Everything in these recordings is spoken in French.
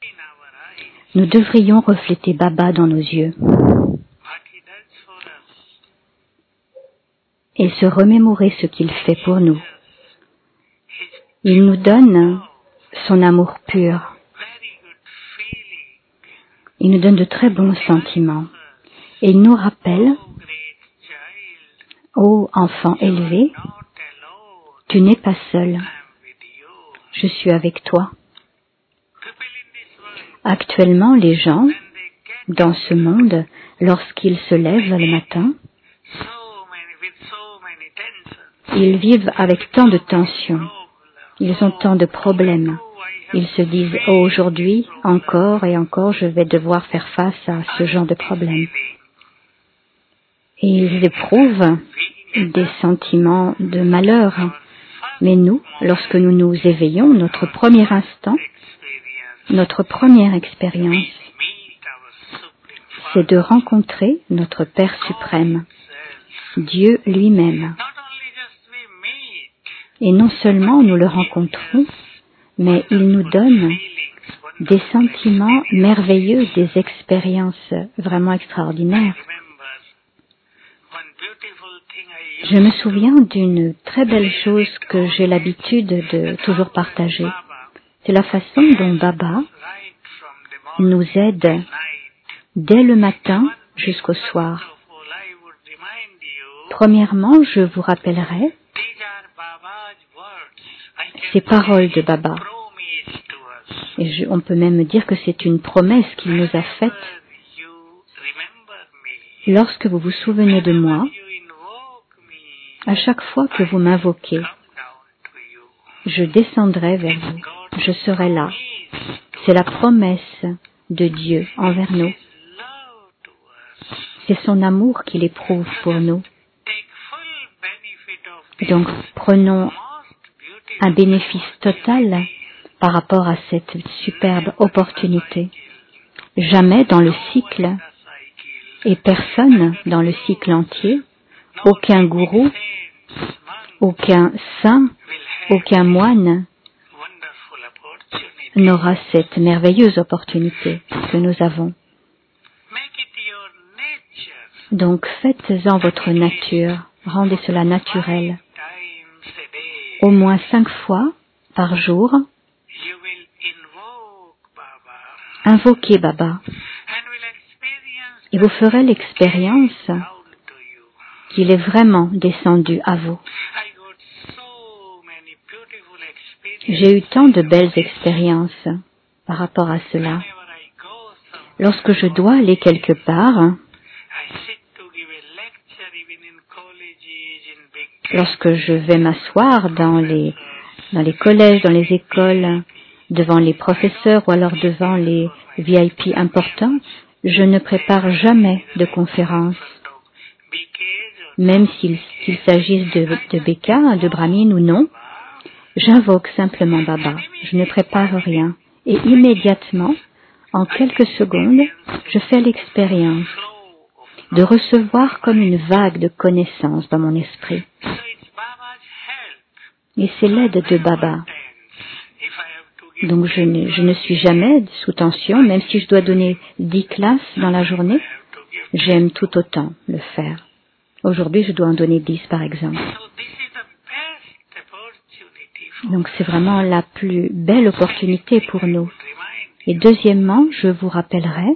Nous devrions refléter Baba dans nos yeux et se remémorer ce qu'il fait pour nous. Il nous donne son amour pur. Il nous donne de très bons sentiments. Et il nous rappelle, ô enfant élevé, tu n'es pas seul. Je suis avec toi. Actuellement, les gens, dans ce monde, lorsqu'ils se lèvent le matin, ils vivent avec tant de tensions. Ils ont tant de problèmes. Ils se disent, oh, aujourd'hui, encore et encore, je vais devoir faire face à ce genre de problème. Et ils éprouvent des sentiments de malheur. Mais nous, lorsque nous nous éveillons, notre premier instant, notre première expérience, c'est de rencontrer notre Père suprême, Dieu lui-même. Et non seulement nous le rencontrons, mais il nous donne des sentiments merveilleux, des expériences vraiment extraordinaires. Je me souviens d'une très belle chose que j'ai l'habitude de toujours partager. C'est la façon dont Baba nous aide dès le matin jusqu'au soir. Premièrement, je vous rappellerai ces paroles de Baba. Et on peut même dire que c'est une promesse qu'il nous a faite. Lorsque vous vous souvenez de moi, à chaque fois que vous m'invoquez, je descendrai vers vous. Je serai là. C'est la promesse de Dieu envers nous. C'est son amour qu'il éprouve pour nous. Donc, prenons un bénéfice total par rapport à cette superbe opportunité. Jamais dans le cycle, et personne dans le cycle entier, aucun gourou, aucun saint, aucun moine n'aura cette merveilleuse opportunité que nous avons. Donc faites-en votre nature, rendez cela naturel. Au moins 5 fois par jour, invoquez Baba et vous ferez l'expérience qu'il est vraiment descendu à vous. J'ai eu tant de belles expériences par rapport à cela. Lorsque je dois aller quelque part, lorsque je vais m'asseoir dans les collèges, dans les écoles, devant les professeurs ou alors devant les VIP importants, je ne prépare jamais de conférence. Même qu'il s'agisse de Béka, de Brahmine ou non, j'invoque simplement Baba. Je ne prépare rien. Et immédiatement, en quelques secondes, je fais l'expérience de recevoir comme une vague de connaissances dans mon esprit. Et c'est l'aide de Baba. Donc je ne suis jamais sous tension, même si je dois donner 10 classes dans la journée, j'aime tout autant le faire. Aujourd'hui, je dois en donner 10 par exemple. Donc c'est vraiment la plus belle opportunité pour nous. Et deuxièmement, je vous rappellerai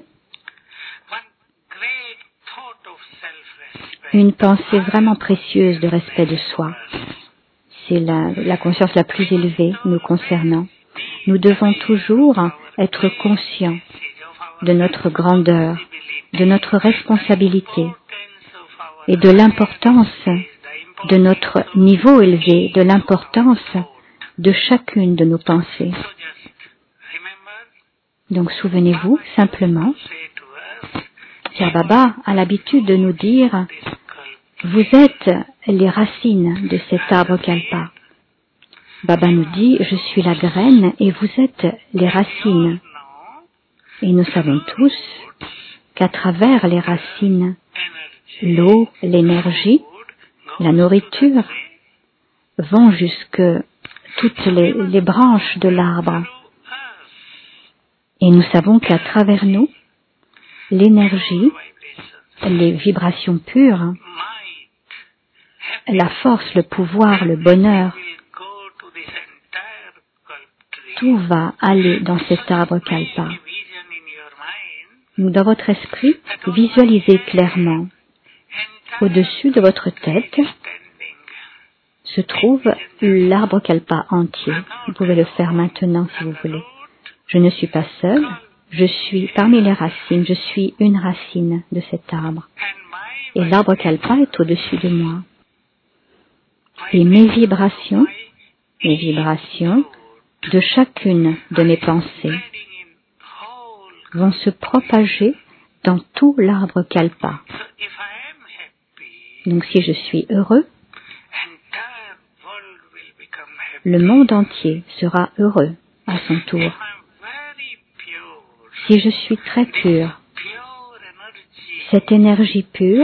une pensée vraiment précieuse de respect de soi. C'est la conscience la plus élevée nous concernant. Nous devons toujours être conscients de notre grandeur, de notre responsabilité et de l'importance de notre niveau élevé, de l'importance de chacune de nos pensées. Donc souvenez-vous simplement, car Baba a l'habitude de nous dire, vous êtes les racines de cet arbre kalpa. Baba nous dit, je suis la graine et vous êtes les racines. Et nous savons tous qu'à travers les racines, l'eau, l'énergie, la nourriture vont jusque toutes les branches de l'arbre. Et nous savons qu'à travers nous, l'énergie, les vibrations pures, la force, le pouvoir, le bonheur, tout va aller dans cet arbre kalpa. Dans votre esprit, visualisez clairement. Au-dessus de votre tête se trouve l'arbre kalpa entier. Vous pouvez le faire maintenant si vous voulez. Je ne suis pas seule, je suis parmi les racines, je suis une racine de cet arbre. Et l'arbre kalpa est au-dessus de moi. Et mes vibrations de chacune de mes pensées vont se propager dans tout l'arbre kalpa. Donc si je suis heureux, le monde entier sera heureux à son tour. Si je suis très pur, cette énergie pure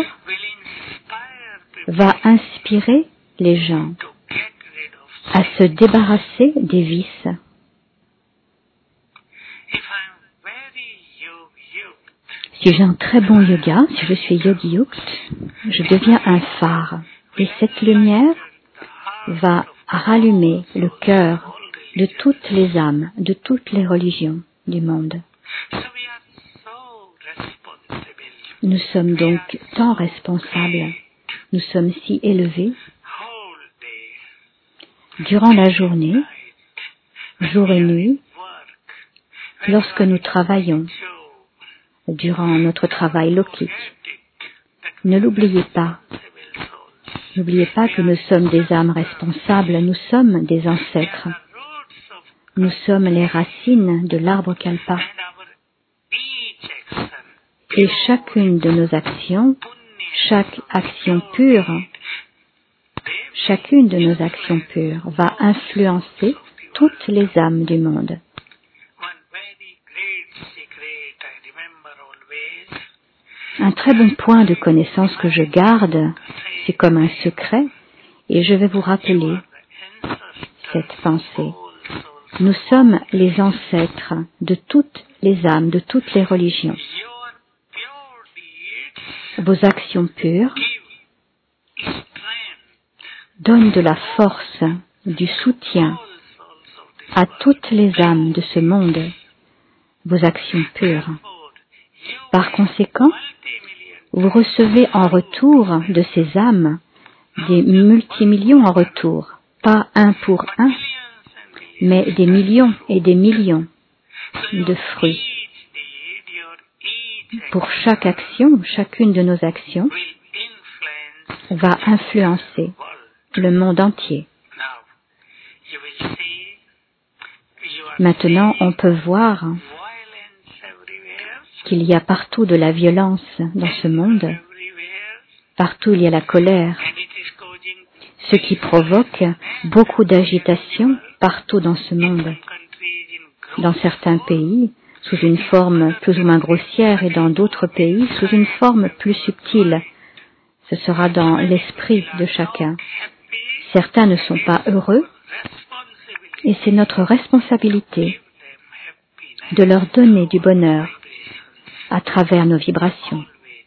va inspirer les gens à se débarrasser des vices. Si j'ai un très bon yoga, si je suis yogi yukt, je deviens un phare. Et cette lumière va rallumer le cœur de toutes les âmes, de toutes les religions du monde. Nous sommes donc tant responsables, nous sommes si élevés. Durant la journée, jour et nuit, lorsque nous travaillons, durant notre travail lokique, ne l'oubliez pas. N'oubliez pas que nous sommes des âmes responsables, nous sommes des ancêtres. Nous sommes les racines de l'arbre kalpa. Et chacune de nos actions, chaque action pure, chacune de nos actions pures va influencer toutes les âmes du monde. Un très bon point de connaissance que je garde, c'est comme un secret, et je vais vous rappeler cette pensée. Nous sommes les ancêtres de toutes les âmes, de toutes les religions. Vos actions pures donnent de la force, du soutien à toutes les âmes de ce monde, vos actions pures. Par conséquent, vous recevez en retour de ces âmes des multimillions en retour, pas un pour un, mais des millions et des millions de fruits. Pour chaque action, chacune de nos actions va influencer le monde entier. Maintenant, on peut voir qu'il y a partout de la violence dans ce monde. Partout il y a la colère, ce qui provoque beaucoup d'agitation partout dans ce monde. Dans certains pays, sous une forme plus ou moins grossière, et dans d'autres pays, sous une forme plus subtile. Ce sera dans l'esprit de chacun. Certains ne sont pas heureux, et c'est notre responsabilité de leur donner du bonheur à travers nos vibrations.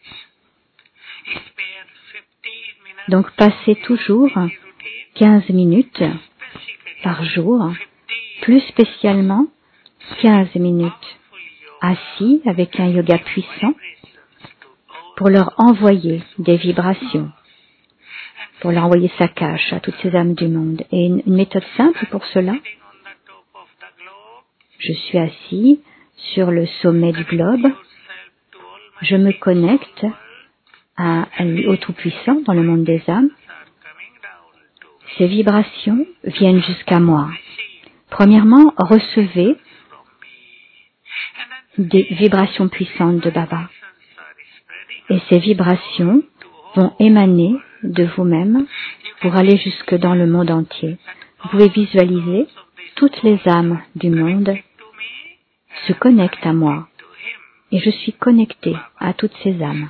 Donc passez toujours 15 minutes par jour, plus spécialement 15 minutes assis avec un yoga puissant pour leur envoyer des vibrations, pour leur envoyer sa cache à toutes ces âmes du monde. Et une méthode simple pour cela, je suis assis sur le sommet du globe, je me connecte au Tout-Puissant dans le monde des âmes. Ces vibrations viennent jusqu'à moi. Premièrement, recevez des vibrations puissantes de Baba. Et ces vibrations vont émaner de vous-même pour aller jusque dans le monde entier. Vous pouvez visualiser toutes les âmes du monde se connectent à moi. Et je suis connecté à toutes ces âmes.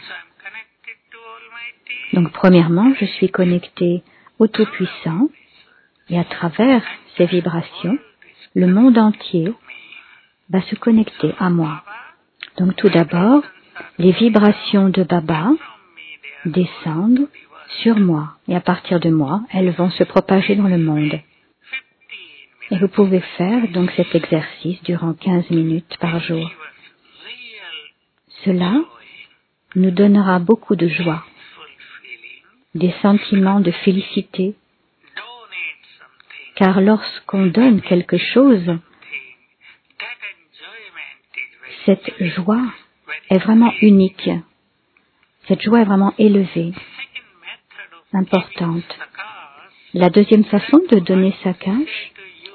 Donc premièrement, je suis connecté au Tout-Puissant et à travers ces vibrations, le monde entier va se connecter à moi. Donc tout d'abord, les vibrations de Baba descendent sur moi et à partir de moi, elles vont se propager dans le monde. Et vous pouvez faire donc cet exercice durant 15 minutes par jour. Cela nous donnera beaucoup de joie, des sentiments de félicité, car lorsqu'on donne quelque chose, cette joie est vraiment unique. Cette joie est vraiment élevée, importante. La deuxième façon de donner sa cash,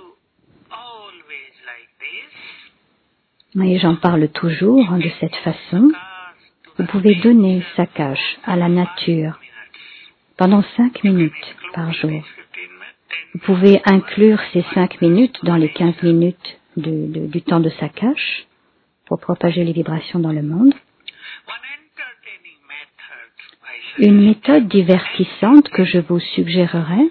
et j'en parle toujours de cette façon, vous pouvez donner sa cash à la nature pendant 5 minutes par jour. Vous pouvez inclure ces 5 minutes dans les 15 minutes du temps de sa cash pour propager les vibrations dans le monde. Une méthode divertissante que je vous suggérerais,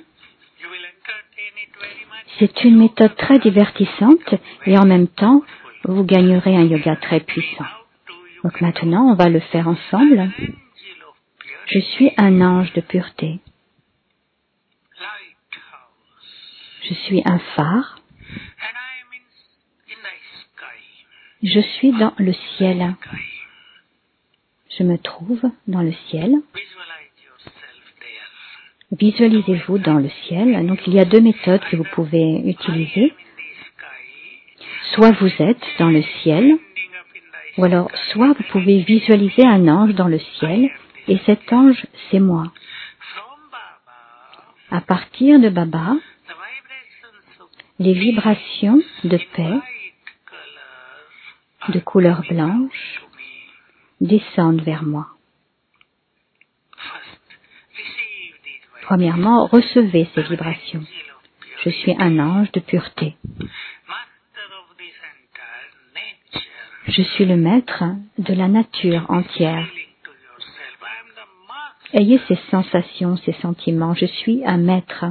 c'est une méthode très divertissante et en même temps, vous gagnerez un yoga très puissant. Donc maintenant, on va le faire ensemble. Je suis un ange de pureté. Je suis un phare. Je suis dans le ciel. Je me trouve dans le ciel. Visualisez-vous dans le ciel. Donc il y a 2 méthodes que vous pouvez utiliser. Soit vous êtes dans le ciel, ou alors soit vous pouvez visualiser un ange dans le ciel, et cet ange, c'est moi. À partir de Baba, les vibrations de paix, de couleur blanche, descendent vers moi. Premièrement, recevez ces vibrations. Je suis un ange de pureté. Je suis le maître de la nature entière. Ayez ces sensations, ces sentiments. Je suis un maître.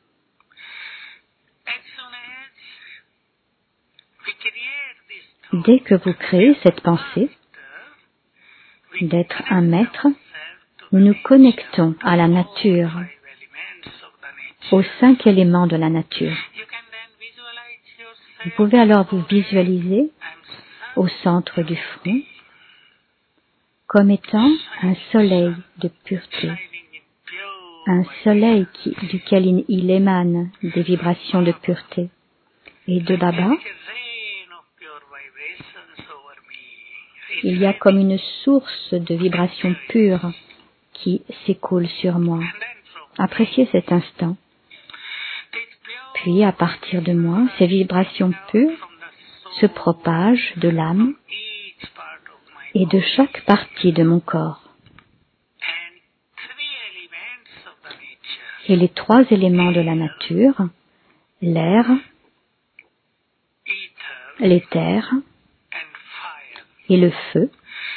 Dès que vous créez cette pensée d'être un maître, nous nous connectons à la nature, aux 5 éléments de la nature. Vous pouvez alors vous visualiser au centre du front comme étant un soleil de pureté, un soleil duquel il émane des vibrations de pureté. Et de Baba, il y a comme une source de vibrations pures qui s'écoule sur moi. Appréciez cet instant. Puis, à partir de moi, ces vibrations pures se propagent de l'âme et de chaque partie de mon corps. Et les 3 éléments de la nature, l'air, l'éther et le feu,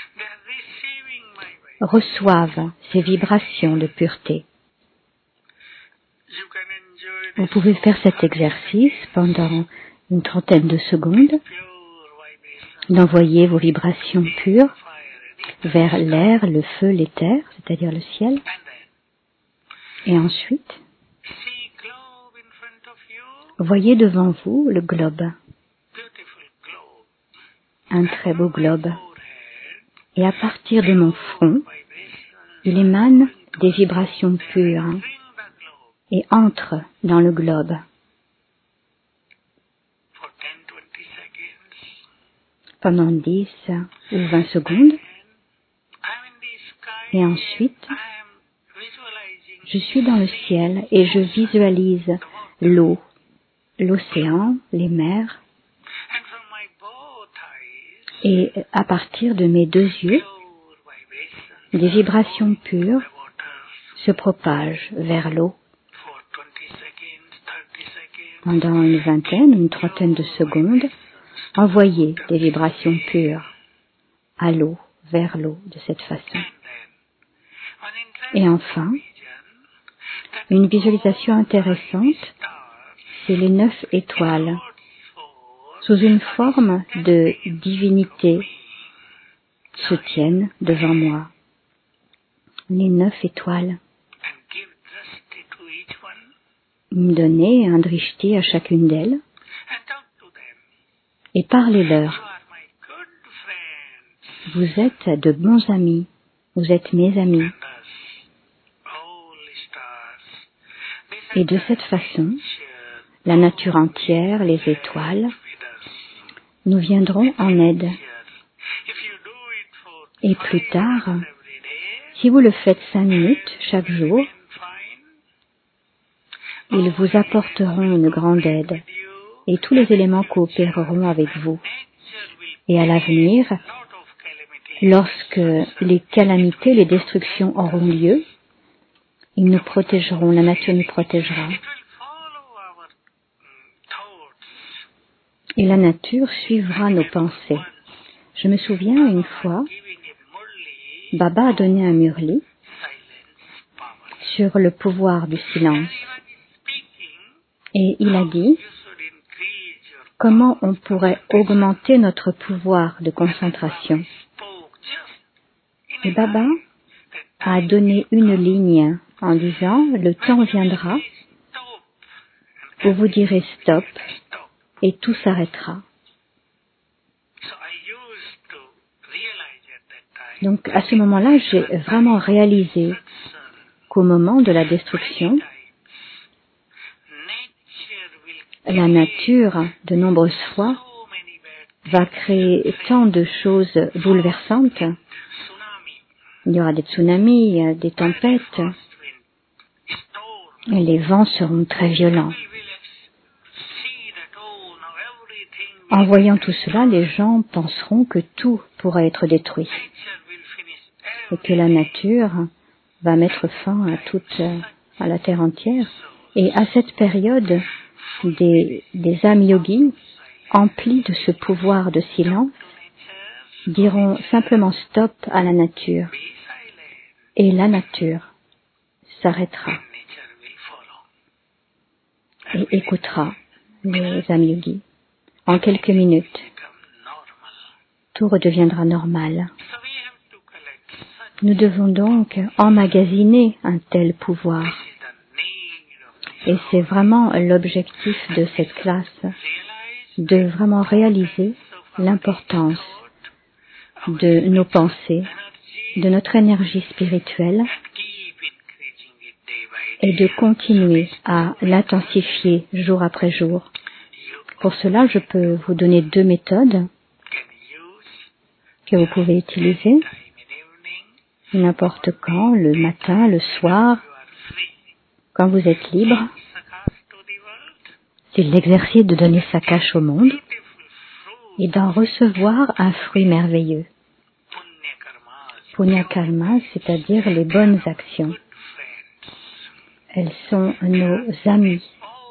reçoivent ces vibrations de pureté. Vous pouvez faire cet exercice pendant une trentaine de secondes, d'envoyer vos vibrations pures vers l'air, le feu, l'éther, c'est-à-dire le ciel. Et ensuite, voyez devant vous le globe, un très beau globe. Et à partir de mon front, il émane des vibrations pures et entre dans le globe. Pendant 10 ou 20 secondes. Et ensuite, je suis dans le ciel et je visualise l'eau, l'océan, les mers. Et à partir de mes 2 yeux, des vibrations pures se propagent vers l'eau. Pendant une vingtaine, une trentaine de secondes, envoyez des vibrations pures à l'eau, vers l'eau, de cette façon. Et enfin, une visualisation intéressante, c'est les 9 étoiles sous une forme de divinité, se tiennent devant moi. Les 9 étoiles. Donnez un drishti à chacune d'elles et parlez-leur. Vous êtes de bons amis. Vous êtes mes amis. Et de cette façon, la nature entière, les étoiles, nous viendront en aide. Et plus tard, si vous le faites 5 minutes chaque jour, ils vous apporteront une grande aide et tous les éléments coopéreront avec vous. Et à l'avenir, lorsque les calamités, les destructions auront lieu, ils nous protégeront, la nature nous protégera. Et la nature suivra nos pensées. Je me souviens une fois, Baba a donné un murli sur le pouvoir du silence. Et il a dit comment on pourrait augmenter notre pouvoir de concentration. Et Baba a donné une ligne en disant « Le temps viendra où vous direz stop et tout s'arrêtera ». Donc à ce moment-là, j'ai vraiment réalisé qu'au moment de la destruction, la nature, de nombreuses fois, va créer tant de choses bouleversantes. Il y aura des tsunamis, des tempêtes, et les vents seront très violents. En voyant tout cela, les gens penseront que tout pourra être détruit et que la nature va mettre fin à la terre entière. Et à cette période, des âmes yogis, emplis de ce pouvoir de silence, diront simplement stop à la nature. Et la nature s'arrêtera et écoutera les âmes yogis. En quelques minutes, tout redeviendra normal. Nous devons donc emmagasiner un tel pouvoir. Et c'est vraiment l'objectif de cette classe, de vraiment réaliser l'importance de nos pensées, de notre énergie spirituelle et de continuer à l'intensifier jour après jour. Pour cela, je peux vous donner 2 méthodes que vous pouvez utiliser n'importe quand, le matin, le soir, quand vous êtes libre. C'est l'exercice de donner sa cache au monde et d'en recevoir un fruit merveilleux. Punya karma, c'est-à-dire les bonnes actions. Elles sont nos amies.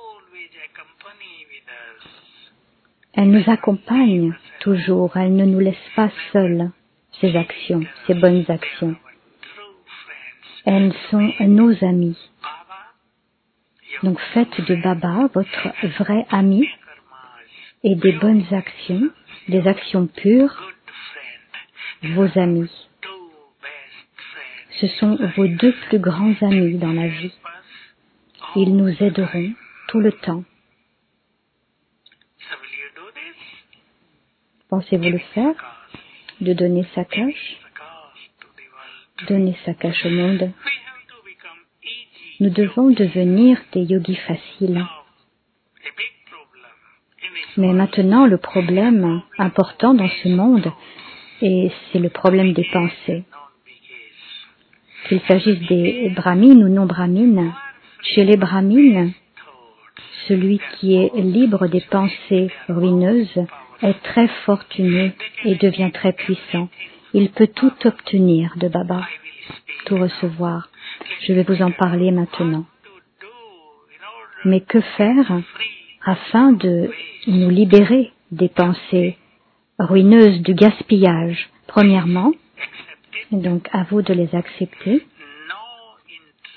Elles nous accompagnent toujours, elles ne nous laissent pas seuls, ces actions, ces bonnes actions. Elles sont nos amies. Donc faites de Baba votre vrai ami et des bonnes actions, des actions pures, vos amis. Ce sont vos 2 plus grands amis dans la vie. Ils nous aideront tout le temps. Pensez-vous le faire? De donner sa cache? Donner sa cache au monde. Nous devons devenir des yogis faciles. Mais maintenant, le problème important dans ce monde, et c'est le problème des pensées. Qu'il s'agisse des brahmines ou non brahmines, chez les brahmines, celui qui est libre des pensées ruineuses est très fortuné et devient très puissant. Il peut tout obtenir de Baba, tout recevoir. Je vais vous en parler maintenant. Mais que faire afin de nous libérer des pensées ruineuses, du gaspillage? Premièrement, donc à vous de les accepter,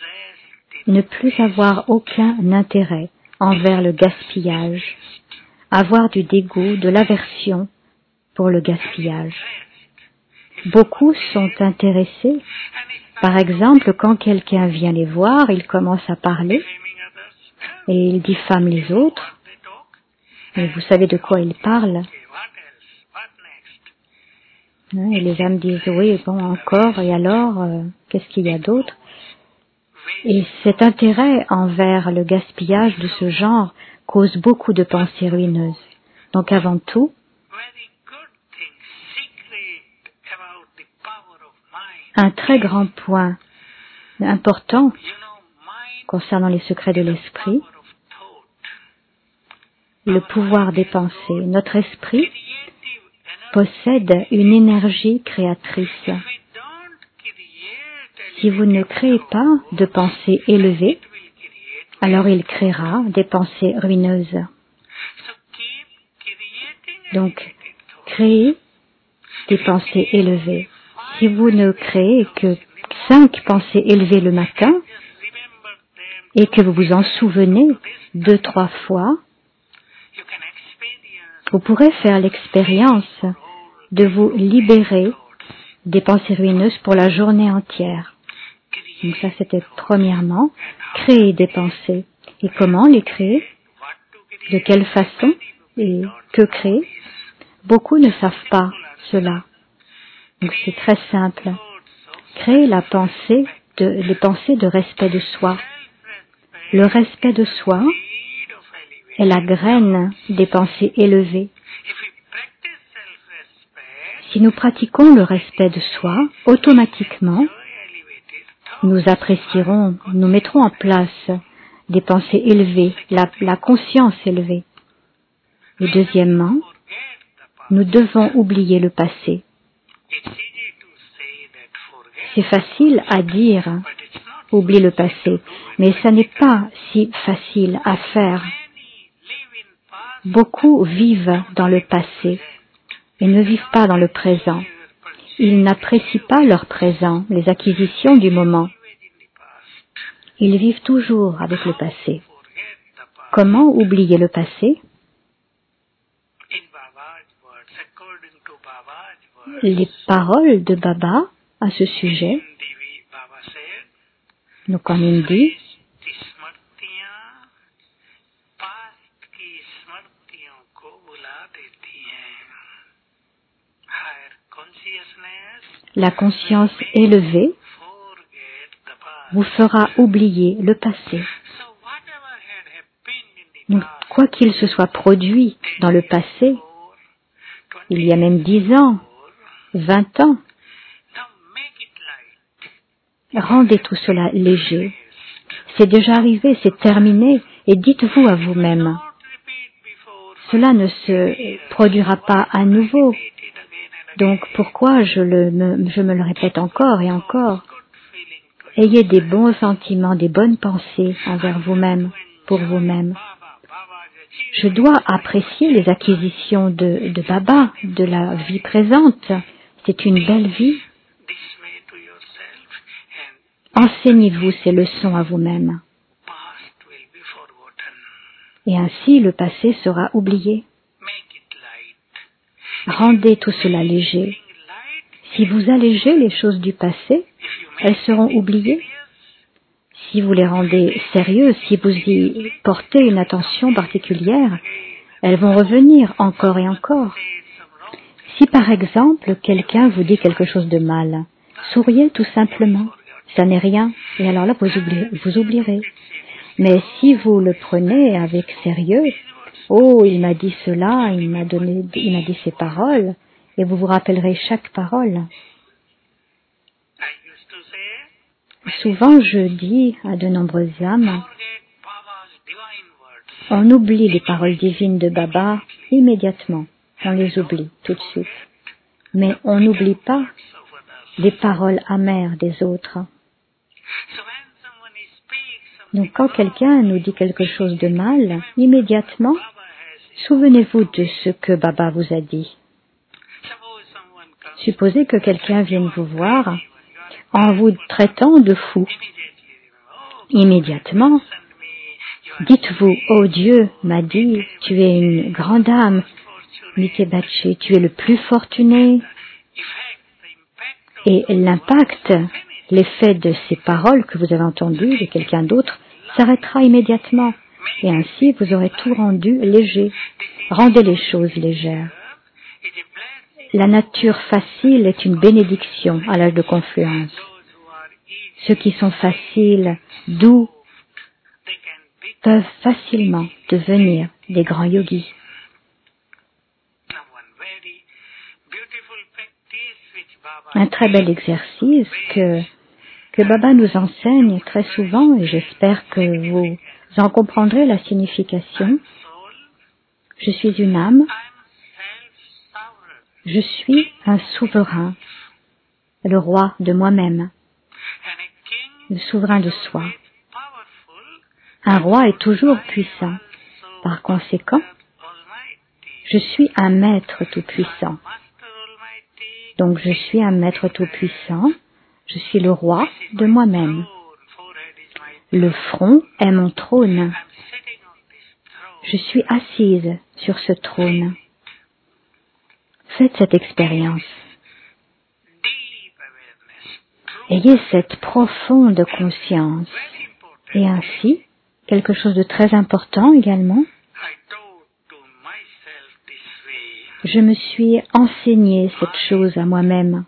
ne plus avoir aucun intérêt envers le gaspillage, avoir du dégoût, de l'aversion pour le gaspillage. Beaucoup sont intéressés. Par exemple, quand quelqu'un vient les voir, il commence à parler et il diffame les autres. Et vous savez de quoi il parle. Et les âmes disent, oui, bon, encore, et alors, qu'est-ce qu'il y a d'autre? Et cet intérêt envers le gaspillage de ce genre cause beaucoup de pensées ruineuses. Donc avant tout, un très grand point important concernant les secrets de l'esprit, le pouvoir des pensées. Notre esprit possède une énergie créatrice. Si vous ne créez pas de pensées élevées, alors il créera des pensées ruineuses. Donc, créez des pensées élevées. Si vous ne créez que 5 pensées élevées le matin et que vous vous en souvenez 2-3 fois, vous pourrez faire l'expérience de vous libérer des pensées ruineuses pour la journée entière. Donc ça, c'était premièrement, créer des pensées. Et comment les créer? De quelle façon? Et que créer? Beaucoup ne savent pas cela. Donc c'est très simple. Créer les pensées de respect de soi. Le respect de soi est la graine des pensées élevées. Si nous pratiquons le respect de soi, automatiquement, nous apprécierons, nous mettrons en place des pensées élevées, la conscience élevée. Et deuxièmement, nous devons oublier le passé. C'est facile à dire, oublie le passé, mais ça n'est pas si facile à faire. Beaucoup vivent dans le passé et ne vivent pas dans le présent. Ils n'apprécient pas leur présent, les acquisitions du moment. Ils vivent toujours avec le passé. Comment oublier le passé? Les paroles de Baba à ce sujet, donc en hindi, la conscience élevée vous fera oublier le passé. Donc, quoi qu'il se soit produit dans le passé, il y a même 10 ans, 20 ans, rendez tout cela léger. C'est déjà arrivé, c'est terminé, et dites-vous à vous-même, cela ne se produira pas à nouveau. Donc pourquoi je me le répète encore et encore? Ayez des bons sentiments, des bonnes pensées envers vous-même, pour vous-même. Je dois apprécier les acquisitions de Baba, de la vie présente. C'est une belle vie. Enseignez-vous ces leçons à vous-même. Et ainsi le passé sera oublié. Rendez tout cela léger. Si vous allégez les choses du passé, elles seront oubliées. Si vous les rendez sérieuses, si vous y portez une attention particulière, elles vont revenir encore et encore. Si par exemple, quelqu'un vous dit quelque chose de mal, souriez tout simplement. Ça n'est rien. Et alors là, vous oublierez. Mais si vous le prenez avec sérieux, oh, il m'a dit cela, il m'a dit ces paroles, et vous vous rappellerez chaque parole. Souvent, je dis à de nombreuses âmes, on oublie les paroles divines de Baba immédiatement. On les oublie tout de suite. Mais on n'oublie pas les paroles amères des autres. Donc, quand quelqu'un nous dit quelque chose de mal, immédiatement, souvenez-vous de ce que Baba vous a dit. Supposez que quelqu'un vienne vous voir en vous traitant de fou. Immédiatement, Dites-vous, ô Dieu m'a dit, tu es une grande âme, Mitebachi, tu es le plus fortuné. Et l'impact, l'effet de ces paroles que vous avez entendues de quelqu'un d'autre s'arrêtera immédiatement. Et ainsi, vous aurez tout rendu léger. Rendez les choses légères. La nature facile est une bénédiction à l'âge de confluence. Ceux qui sont faciles, doux, peuvent facilement devenir des grands yogis. Un très bel exercice que Baba nous enseigne très souvent, et j'espère que vous en comprendrez la signification. Je suis une âme, je suis un souverain, le roi de moi-même, le souverain de soi. Un roi est toujours puissant. Par conséquent, je suis un maître tout-puissant. Donc je suis un maître tout-puissant, je suis le roi de moi-même. Le front est mon trône. Je suis assise sur ce trône. Faites cette expérience. Ayez cette profonde conscience. Et ainsi, quelque chose de très important également, je me suis enseigné cette chose à moi-même.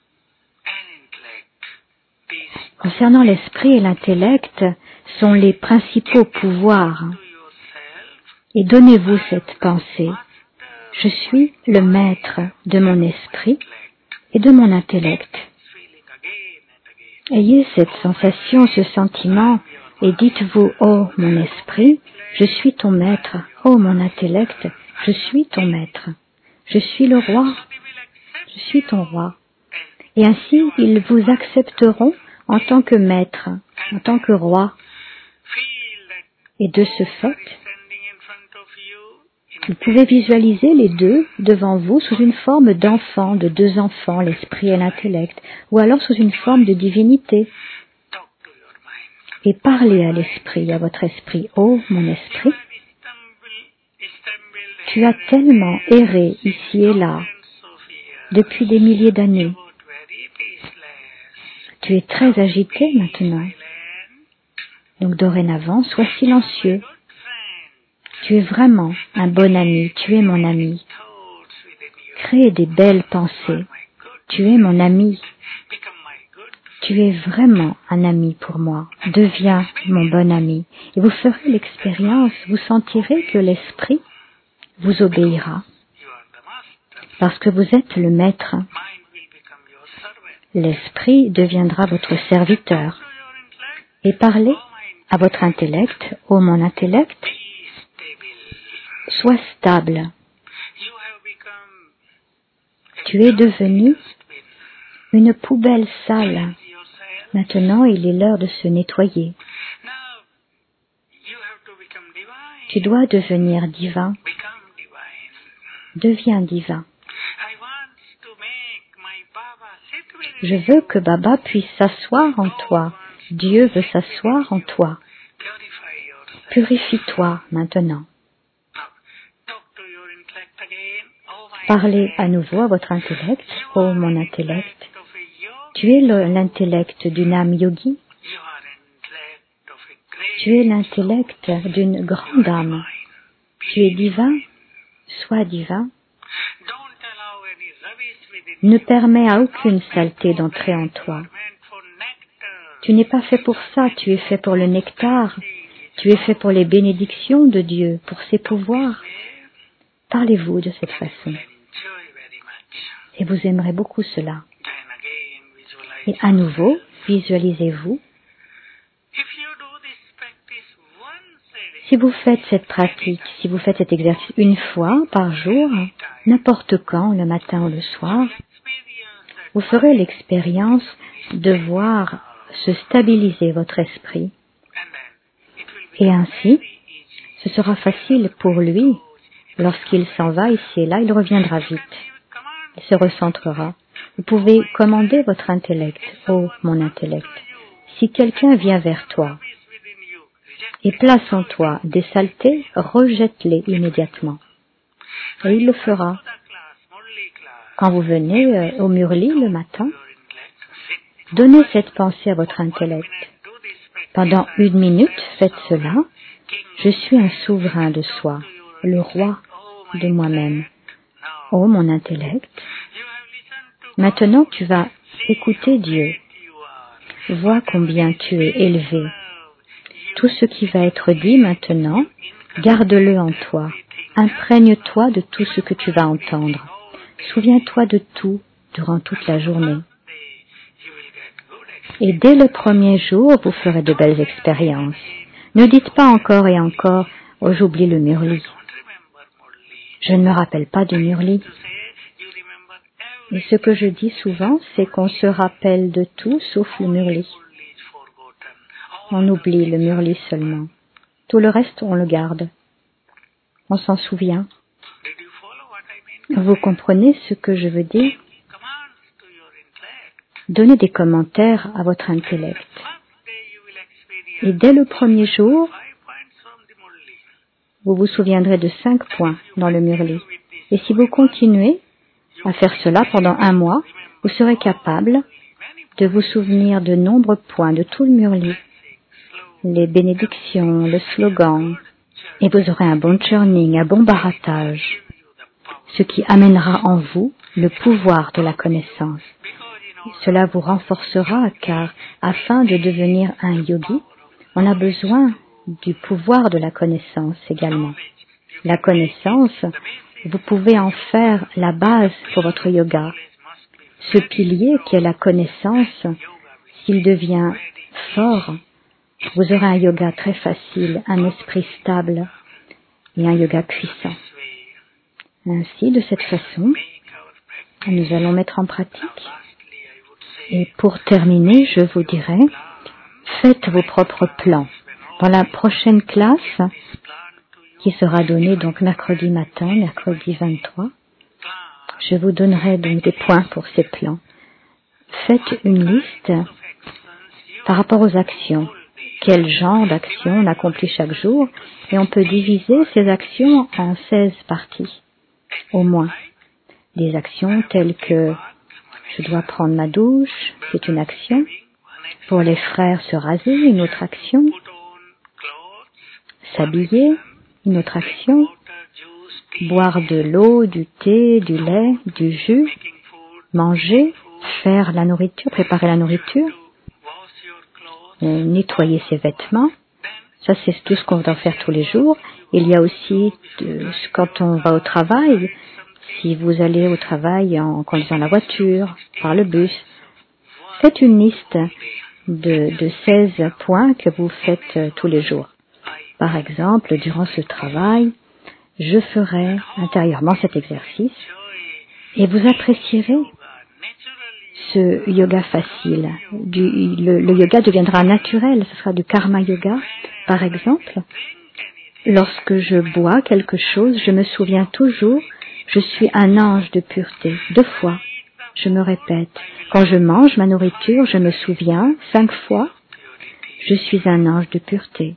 Concernant l'esprit et l'intellect, sont les principaux pouvoirs. Et donnez-vous cette pensée. Je suis le maître de mon esprit et de mon intellect. Ayez cette sensation, ce sentiment, et dites-vous, ô mon esprit, je suis ton maître, ô mon intellect, je suis ton maître. Je suis le roi, je suis ton roi. Et ainsi, ils vous accepteront en tant que maître, en tant que roi. Et de ce fait, vous pouvez visualiser les deux devant vous sous une forme d'enfant, de deux enfants, l'esprit et l'intellect, ou alors sous une forme de divinité. Et parlez à l'esprit, à votre esprit. Oh, mon esprit, tu as tellement erré ici et là depuis des milliers d'années. Tu es très agité maintenant. Donc dorénavant, sois silencieux. Tu es vraiment un bon ami, tu es mon ami. Crée des belles pensées. Tu es mon ami. Tu es vraiment un ami pour moi. Deviens mon bon ami. Et vous ferez l'expérience, vous sentirez que l'esprit vous obéira. Parce que vous êtes le maître. L'esprit deviendra votre serviteur. Et parlez à votre intellect, ô mon intellect, sois stable. Tu es devenu une poubelle sale. Maintenant, il est l'heure de se nettoyer. Tu dois devenir divin. Deviens divin. Je veux que Baba puisse s'asseoir en toi. Dieu veut s'asseoir en toi. Purifie-toi maintenant. Parlez à nouveau à votre intellect. Oh mon intellect, tu es l'intellect d'une âme yogi. Tu es l'intellect d'une grande âme. Tu es divin, sois divin. Ne permets à aucune saleté d'entrer en toi. Tu n'es pas fait pour ça, tu es fait pour le nectar. Tu es fait pour les bénédictions de Dieu, pour ses pouvoirs. Parlez-vous de cette façon. Et vous aimerez beaucoup cela. Et à nouveau, visualisez-vous. Si vous faites cette pratique, si vous faites cet exercice une fois par jour, n'importe quand, le matin ou le soir, vous ferez l'expérience de voir se stabiliser votre esprit. Et ainsi, ce sera facile pour lui. Lorsqu'il s'en va ici et là, il reviendra vite. Il se recentrera. Vous pouvez commander votre intellect. Oh, mon intellect. Si quelqu'un vient vers toi, et place en toi des saletés, rejette-les immédiatement. Et il le fera. Quand vous venez au Murli le matin, donnez cette pensée à votre intellect. Pendant 1 minute, faites cela. Je suis un souverain de soi, le roi de moi-même. Oh mon intellect, maintenant tu vas écouter Dieu. Vois combien tu es élevé. Tout ce qui va être dit maintenant, garde-le en toi. Imprègne-toi de tout ce que tu vas entendre. Souviens-toi de tout durant toute la journée. Et dès le premier jour, vous ferez de belles expériences. Ne dites pas encore et encore, « Oh, j'oublie le Murli. Je ne me rappelle pas du Murli. » Et ce que je dis souvent, c'est qu'on se rappelle de tout sauf le Murli. On oublie le Murli seulement. Tout le reste, on le garde. On s'en souvient. Vous comprenez ce que je veux dire? Donnez des commentaires à votre intellect. Et dès le premier jour, vous vous souviendrez de 5 points dans le Murli. Et si vous continuez à faire cela pendant 1 mois, vous serez capable de vous souvenir de nombreux points de tout le Murli, les bénédictions, le slogan, et vous aurez un bon churning, un bon barattage, ce qui amènera en vous le pouvoir de la connaissance. Cela vous renforcera car afin de devenir un yogi, on a besoin du pouvoir de la connaissance également. La connaissance, vous pouvez en faire la base pour votre yoga. Ce pilier qui est la connaissance, s'il devient fort, vous aurez un yoga très facile, un esprit stable et un yoga puissant. Ainsi, de cette façon, nous allons mettre en pratique. Et pour terminer, je vous dirai, faites vos propres plans. Dans la prochaine classe, qui sera donnée donc mercredi matin, mercredi 23, je vous donnerai donc des points pour ces plans. Faites une liste par rapport aux actions. Quel genre d'actions on accomplit chaque jour, et on peut diviser ces actions en 16 parties, au moins. Des actions telles que je dois prendre ma douche, c'est une action. Pour les frères, se raser, une autre action. S'habiller, une autre action. Boire de l'eau, du thé, du lait, du jus. Manger, faire la nourriture, préparer la nourriture. Nettoyer ses vêtements. Ça, c'est tout ce qu'on doit faire tous les jours. Il y a aussi, quand on va au travail, si vous allez au travail en conduisant la voiture, par le bus, faites une liste de 16 points que vous faites tous les jours. Par exemple, durant ce travail, je ferai intérieurement cet exercice et vous apprécierez ce yoga facile. Le yoga deviendra naturel, ce sera du karma yoga. Par exemple, lorsque je bois quelque chose, je me souviens toujours, je suis un ange de pureté. 2 fois, je me répète. Quand je mange ma nourriture, je me souviens 5 fois, je suis un ange de pureté.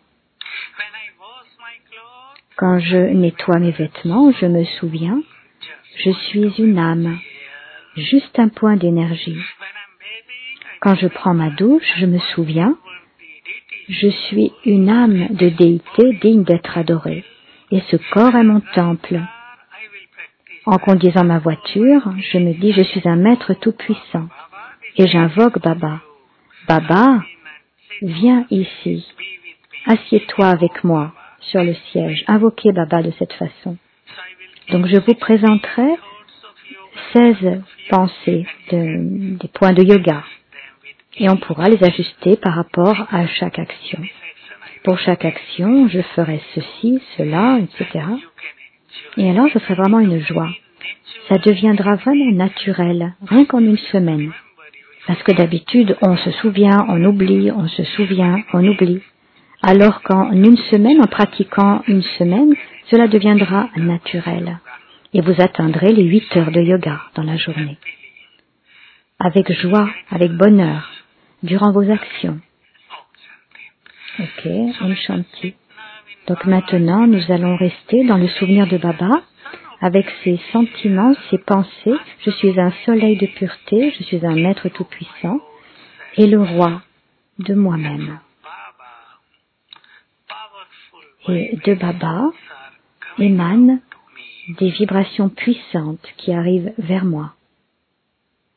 Quand je nettoie mes vêtements, je me souviens, je suis une âme, juste un point d'énergie. Quand je prends ma douche, je me souviens, je suis une âme de déité digne d'être adorée. Et ce corps est mon temple. En conduisant ma voiture, je me dis, je suis un maître tout-puissant. Et j'invoque Baba. Baba, viens ici. Assieds-toi avec moi sur le siège. Invoquez Baba de cette façon. Donc je vous présenterai 16 pensées, des points de yoga. Et on pourra les ajuster par rapport à chaque action. Pour chaque action, je ferai ceci, cela, etc. Et alors, je ferai vraiment une joie. Ça deviendra vraiment naturel, rien qu'en une semaine. Parce que d'habitude, on se souvient, on oublie, on se souvient, on oublie. Alors qu'en une semaine, en pratiquant une semaine, cela deviendra naturel. Et vous atteindrez les 8 heures de yoga dans la journée. Avec joie, avec bonheur, durant vos actions. Ok, Om Shanti. Donc maintenant, nous allons rester dans le souvenir de Baba, avec ses sentiments, ses pensées. Je suis un soleil de pureté, je suis un maître tout-puissant et le roi de moi-même. Et de Baba émanent des vibrations puissantes qui arrivent vers moi.